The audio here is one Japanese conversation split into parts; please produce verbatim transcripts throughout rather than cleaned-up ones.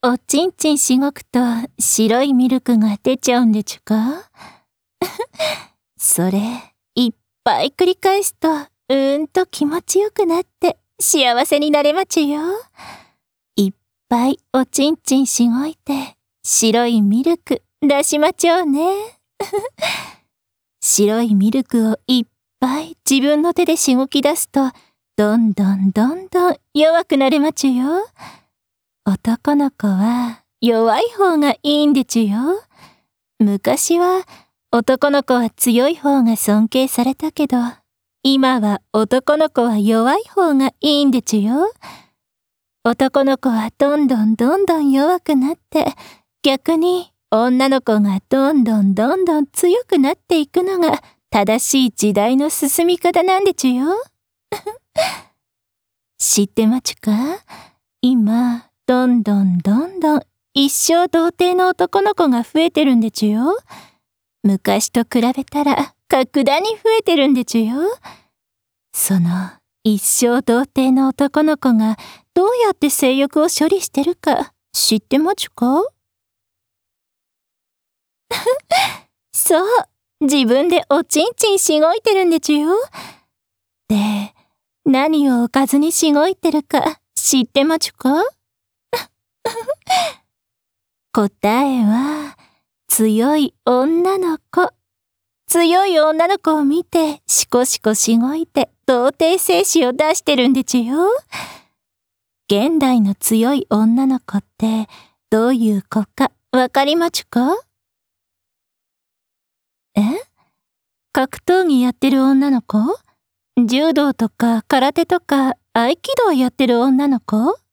おちんちんしごくと白いミルクが出ちゃうんでちゅか？それ、いっぱい繰り返すと、うーんと気持ちよくなって幸せになれまちゅよ。いっぱいおちんちんしごいて、白いミルク出しまちょうね。白いミルクをいっぱい自分の手でしごき出すと、どんどんどんどん弱くなれまちゅよ。男の子は弱い方がいいんでちゅよ。昔は男の子は強い方が尊敬されたけど、今は男の子は弱い方がいいんでちゅよ。男の子はどんどんどんどん弱くなって、逆に女の子がどんどんどんどん強くなっていくのが正しい時代の進み方なんでちゅよ。知ってまちゅか？今、どんどんどんどん一生童貞の男の子が増えてるんでちゅよ。昔と比べたら格段に増えてるんでちゅよ。その一生童貞の男の子がどうやって性欲を処理してるか知ってまちゅか？そう、自分でおちんちんしごいてるんでちゅよ。で、何をおかずにしごいてるか知ってまちゅか？答えは、強い女の子。強い女の子を見て、しこしこしごいて、童貞精子を出してるんでちゅよ。現代の強い女の子って、どういう子かわかりまちゅか？え？格闘技やってる女の子？柔道とか空手とか合気道やってる女の子？う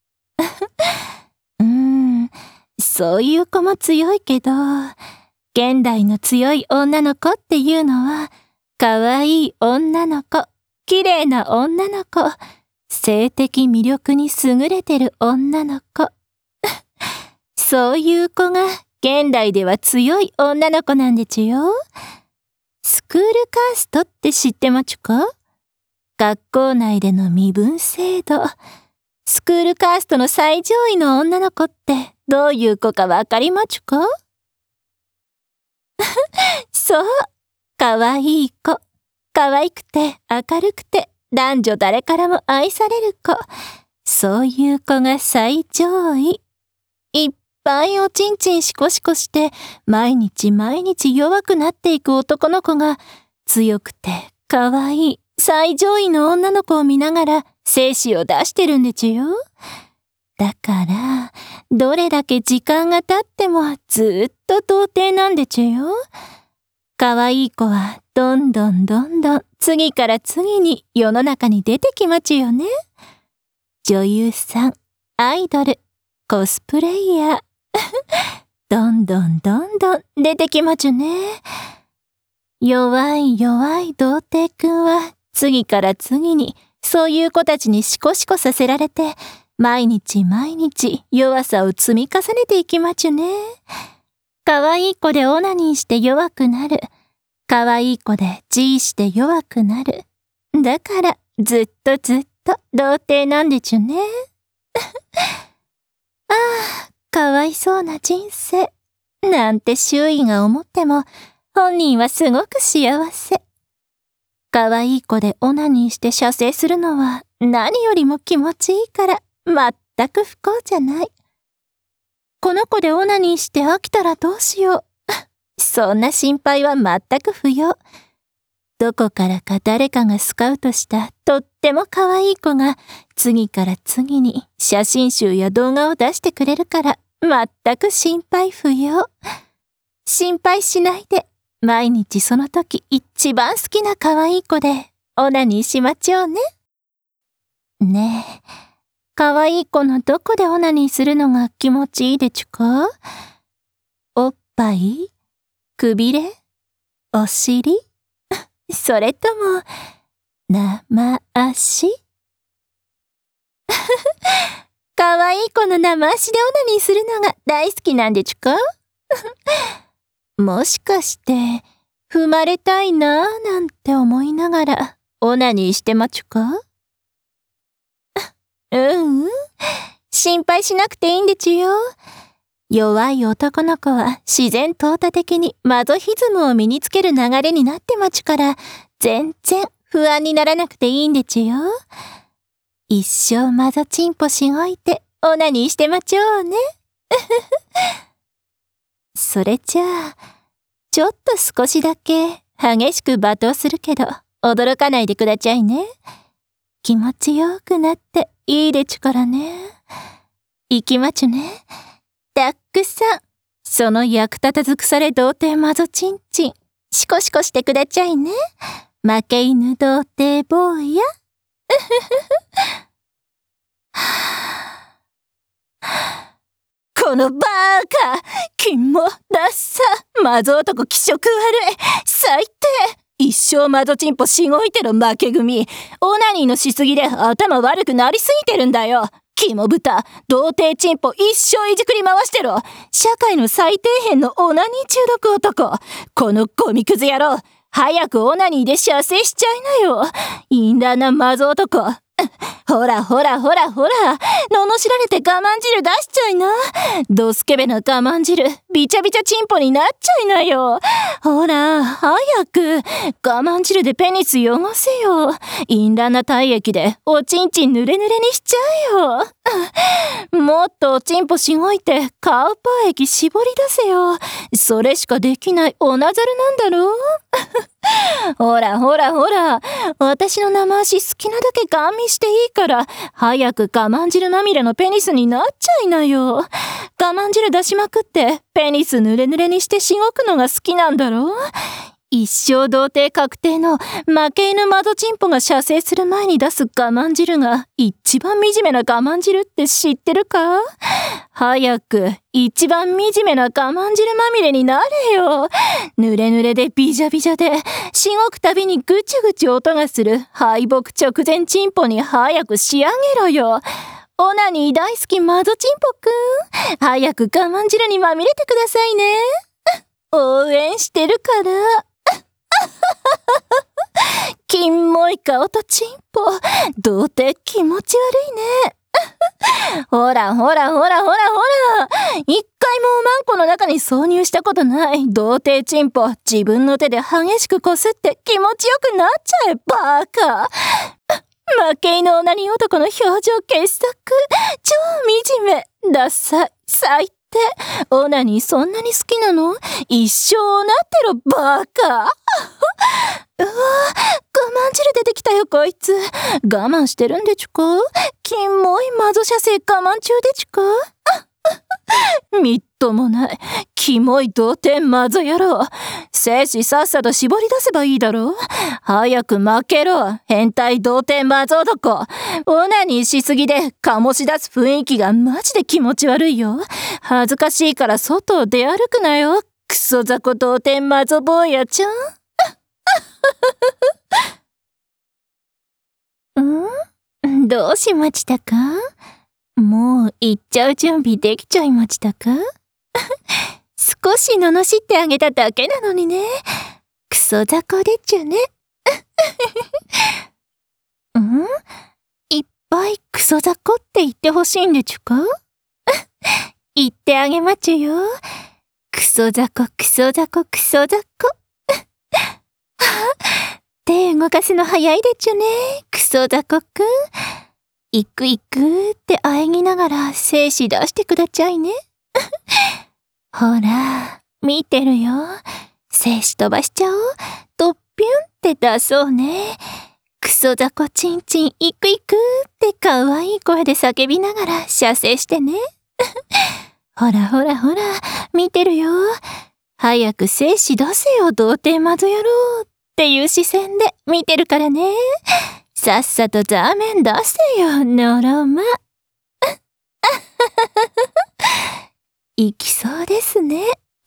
ーん、そういう子も強いけど、現代の強い女の子っていうのは、かわいい女の子、綺麗な女の子、性的魅力に優れてる女の子。そういう子が現代では強い女の子なんでちゅよ。スクールカーストって知ってまちゅか？学校内での身分制度。スクールカーストの最上位の女の子ってどういう子かわかりまちゅか？そう、かわいい子。かわいくて明るくて男女誰からも愛される子。そういう子が最上位。いっぱいおちんちんしこしこして毎日毎日弱くなっていく男の子が強くてかわいい最上位の女の子を見ながら精子を出してるんでちゅよ。だからどれだけ時間が経ってもずっと童貞なんでちゅよ。かわいい子はどんどんどんどん次から次に世の中に出てきまちゅよね。女優さん、アイドル、コスプレイヤー。どんどんどんどん出てきまちゅね。弱い弱い童貞くんは次から次にそういう子たちにシコシコさせられて毎日毎日弱さを積み重ねていきまちゅね。かわいい子でオナニーして弱くなる。かわいい子でジーして弱くなる。だからずっとずっと童貞なんでちゅね。ああ、かわいそうな人生。なんて周囲が思っても、本人はすごく幸せ。かわいい子でオナニーして射精するのは何よりも気持ちいいから、全く不幸じゃない。この子でオナニーして飽きたらどうしよう。そんな心配は全く不要。どこからか誰かがスカウトしたとっても可愛い子が次から次に写真集や動画を出してくれるから全く心配不要。心配しないで毎日その時一番好きな可愛い子でオナニーしまちょうね。ねえ、可愛い子のどこでオナニーするのが気持ちいいでちゅか？おっぱい？くびれ？お尻？それとも、生足？かわいい子の生足でオナニーするのが大好きなんでちゅか？もしかして、踏まれたいなぁなんて思いながらオナニーしてまちゅか？うんうん。し心配しなくていいんでちゅよ。弱い男の子は自然淘汰的にマゾヒズムを身につける流れになってまちゅから、全然不安にならなくていいんでちゅよ。一生マゾチンポしごいてオナニーしてまちょうね。それじゃあ、ちょっと少しだけ激しく罵倒するけど、驚かないでくだちゃいね。気持ちよくなっていいでちゅからね。行きまちゅね。たっくさん、その役立たずくされ童貞マゾチンチン、シコシコしてくだちゃいね。負け犬童貞坊や。このバーカ、金もダッサ、マゾ男気色悪い、最低。一生マゾチンポしごいてろ負け組。オナニーのしすぎで頭悪くなりすぎてるんだよ。キモ豚、童貞チンポ一生いじくり回してろ。社会の最底辺のオナニー中毒男。このゴミくず野郎。早くオナニーで射精しちゃいなよ。淫乱なマゾ男。ほらほらほらほら、罵られて我慢汁出しちゃいな。ドスケベな我慢汁、びちゃびちゃチンポになっちゃいなよ。ほら、早く、我慢汁でペニス汚せよ。淫乱な体液でおちんちん濡れ濡れにしちゃえよ。もっとおちんぽしごいてカウパー液絞り出せよ。それしかできないオナザルなんだろう。ほらほらほら、私の生足好きなだけガン見していいから、早く我慢汁まみれのペニスになっちゃいなよ。我慢汁出しまくって、ペニス濡れ濡れにしてしごくのが好きなんだろう。一生童貞確定の負け犬マゾチンポが射精する前に出す我慢汁が一番惨めな我慢汁って知ってるか？早く一番惨めな我慢汁まみれになれよ。濡れ濡れでビジャビジャでしごくたびにぐちゅぐちゅ音がする敗北直前チンポに早く仕上げろよ。オナニー大好きマゾチンポくん、早く我慢汁にまみれてくださいね。応援してるから。キモい顔とチンポ、童貞気持ち悪いね。ほらほらほらほらほら、一回もおまんこの中に挿入したことない童貞チンポ、自分の手で激しくこすって気持ちよくなっちゃえ、バーカ。負け犬オナニー男の表情傑作、超惨め、ダッサい、最低。オナニーそんなに好きなの？一生なってろ、バーカ。うわ、我慢汁出てきたよ、こいつ。我慢してるんでちゅか？キモいマゾ射精我慢中でちゅか？みっともない、キモい童貞マゾ野郎。精子さっさと絞り出せばいいだろう。早く負けろ、変態童貞マゾ男。オナニーしすぎで醸し出す雰囲気がマジで気持ち悪いよ。恥ずかしいから外を出歩くなよ、クソ雑魚童貞マゾ坊やちゃん。ん？どうしましたか？もう行っちゃう準備できちゃいましたか？少し罵ってあげただけなのにね。クソ雑魚でっちゃね。ん？いっぱいクソ雑魚って言ってほしいんでちゅか？言ってあげまちゅよ。クソ雑魚クソ雑魚クソ雑魚。手動かすの早いでちゅね、クソ雑魚くん。いくいくって喘ぎながら精子出してくだちゃいね。ほら、見てるよ。精子飛ばしちゃおう。とっぴゅんって出そうね。クソ雑魚チンチンいくいくってかわいい声で叫びながら射精してね。ほらほらほら、見てるよ。早く精子出せよ、童貞マゾ野郎っていう視線で見てるからね。さっさとザーメン出せよ、のろま。いきそうですね。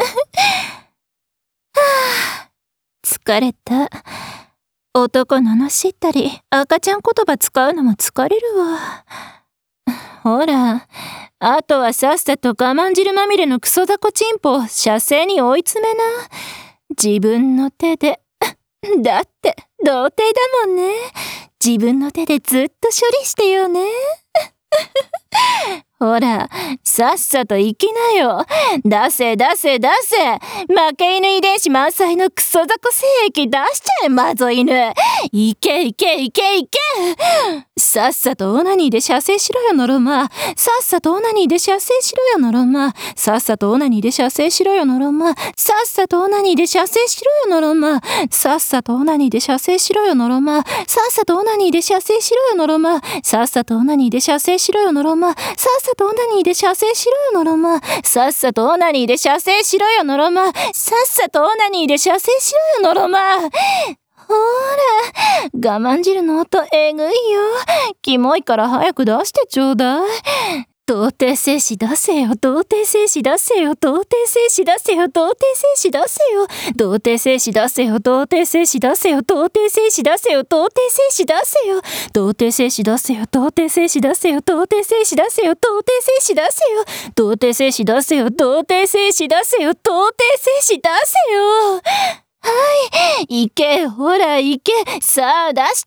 はあ、疲れた。男罵ったり赤ちゃん言葉使うのも疲れるわ。ほら、あとはさっさと我慢汁まみれのクソ雑魚チンポを射精に追い詰めな。自分の手で。だって童貞だもんね。自分の手でずっと処理してよね。 ほら、さっさと行きなよ。出せ出せ出せ。負け犬遺伝子満載のクソ雑魚精液出しちゃえ、マゾ犬。いけいけいけいけ。さっさとオナニーで射精しろよ、ノロマ。さっさとオナニーで射精しろよ、ノロマ。さっさとオナニーで射精しろよ、ノロマ。さっさとオナニーで射精しろよ、ノロマ。さっさとオナニーで射精しろよ、ノロマ。さっさとオナニーで射精しろよ、ノロマ。さっさとオナニーで射精しろよ、ノロマ。さっさとオナニーで射精しろよ、ノロマ。さっさとオナニーで射精しろよ、ノロマ。さっさとオナニーで射精しろよ、ノロマ。ほーら、我慢汁の音えぐいよ。キモいから早く出してちょうだい。童貞精子出せよ、童貞精子出せよ、童貞精子出せよ、童貞精子出せよ、童貞精子出せよ、童貞精子出せよ、童貞精子出せよ、童貞精子出せよ、童貞精子出せよ、童貞精子出せよ、童貞精子出せよ、童貞精子出せよ、童貞精子出せよ、童貞精子出せよ、童貞精子出せよ。はい、行け、ほら行け、さあ出して。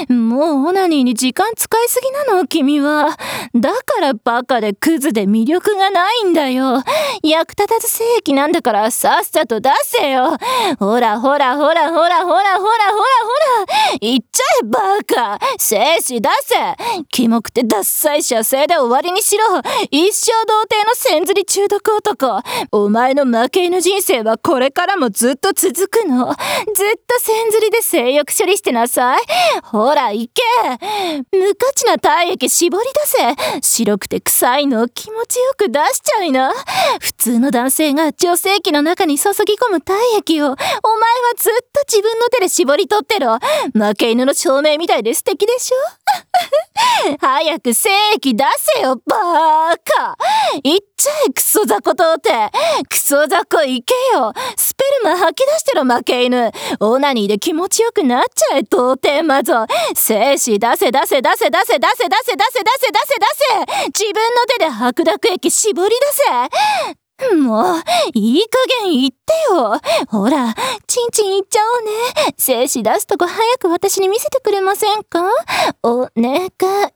もうオナニーに時間使いすぎなの、君は。だからバカでクズで魅力がないんだよ。役立たず精液なんだからさっさと出せよ。ほらほらほらほらほらほらほらほら。言っちゃえバカ。精子出せ。キモくてダッサい射精で終わりにしろ。一生童貞の千釣り中毒男。お前の負け犬人生はこれからもずっと続く。くのずっと千釣りで性欲処理してなさい。ほら行け。無価値な体液絞り出せ。白くて臭いのを気持ちよく出しちゃいな。普通の男性が女性器の中に注ぎ込む体液をお前はずっと自分の手で絞り取ってろ。負け犬の証明みたいで素敵でしょ。早く精液出せよバーカ。いっちゃえクソ雑魚童貞。クソ雑魚いけよ。スペルマ吐き出してろ負け犬。オナニーで気持ちよくなっちゃえ童貞マゾ。精子出せ出せ出せ出せ出せ出せ出せ出せ出せ出せ。自分の手で白濁液絞り出せ。もういい加減言ってよ。ほらチンチンいっちゃおうね。精子出すとこ早く私に見せてくれませんか。お願い。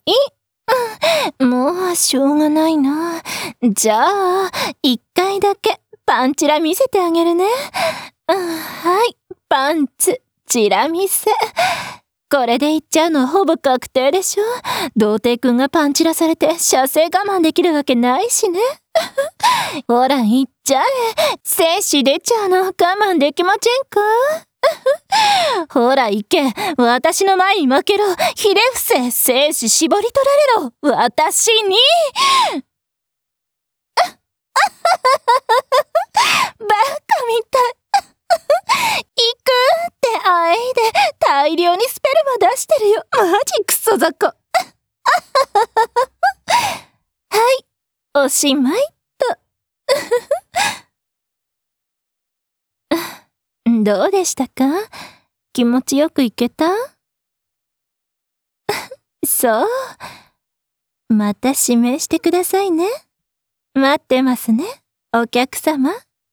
もうしょうがないな。じゃあ一回だけパンチラ見せてあげるね。はい、パンツチラ見せ。これでいっちゃうのはほぼ確定でしょ。童貞くんがパンチラされて射精我慢できるわけないしね。ほらいっちゃえ。精子出ちゃうの我慢できませんか。ほら行け。私の前に負けろ。ひれ伏せ。精子絞り取られろ私に。バカみたい。行くってあえいで大量にスペルマ出してるよ。マジクソ雑魚。はい、おしまいと。どうでしたか？気持ちよくいけた？そう。また指名してくださいね。待ってますね、お客様。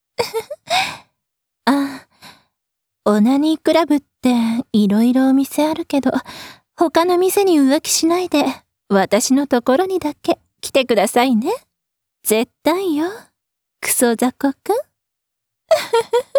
あ、オナニークラブっていろいろお店あるけど、他の店に浮気しないで、私のところにだけ来てくださいね。絶対よ、クソ雑魚くん。